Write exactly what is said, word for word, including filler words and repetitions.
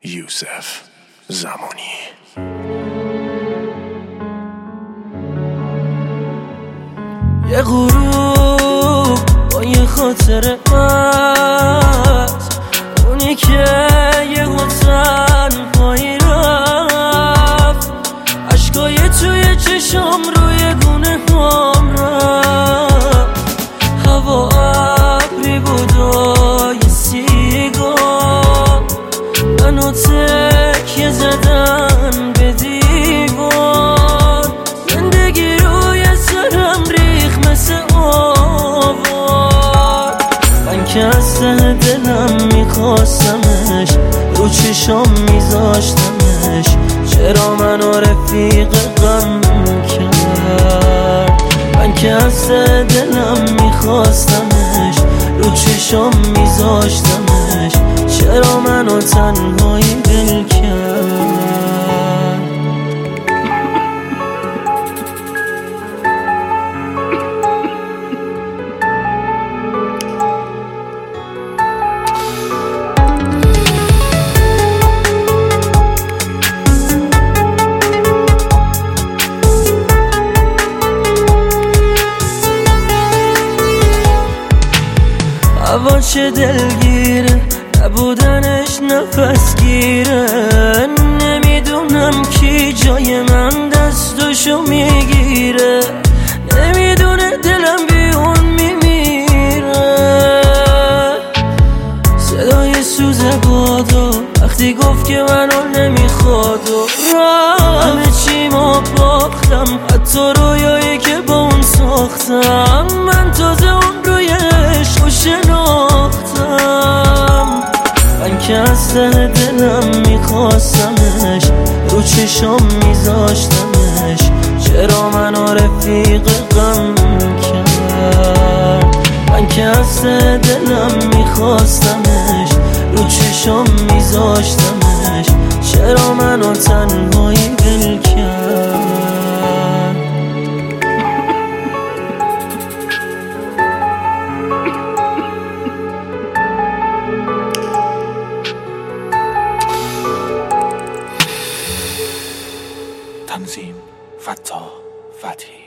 یوسف زمانی. یه غروب با یه خاطره هست، اونی که یه تنهایی رفت، عشقای توی چشام روی گونه هم رفت، هوا ابری بود و یه سیگار، منو تکیه زدن به دیوار، زندگی روی سرم ریخ مثل آوار، من که از ته دلم میخواستمش، رو چشام میذاشتمش، چرا منو رفیق غم کرد؟ من که از ته دلم میخواستمش، رو چشام میذاشتمش، چرا منو تنهایی دل کرد؟ هوا چه دلگیره، نبودنش نفس گیره، نمیدونم کی جای من دستشو میگیره، نمیدونه دلم بی اون میمیره، صدای سوز بادو وقتی گفت که منو نمیخواد و همه چیمو باختم، حتی رویایی که با اون ساختم، من تازه اون روی عشقو شناختم، من که از ته دلم میخواستمش، رو چشام میذاشتمش، چرا منو رفیق غم کرد؟ من که از ته دلم میخواستمش، رو چشام میذاشتمش، چرا منو تنهایی دل کرد؟ تنظیم: فتاح فتحی.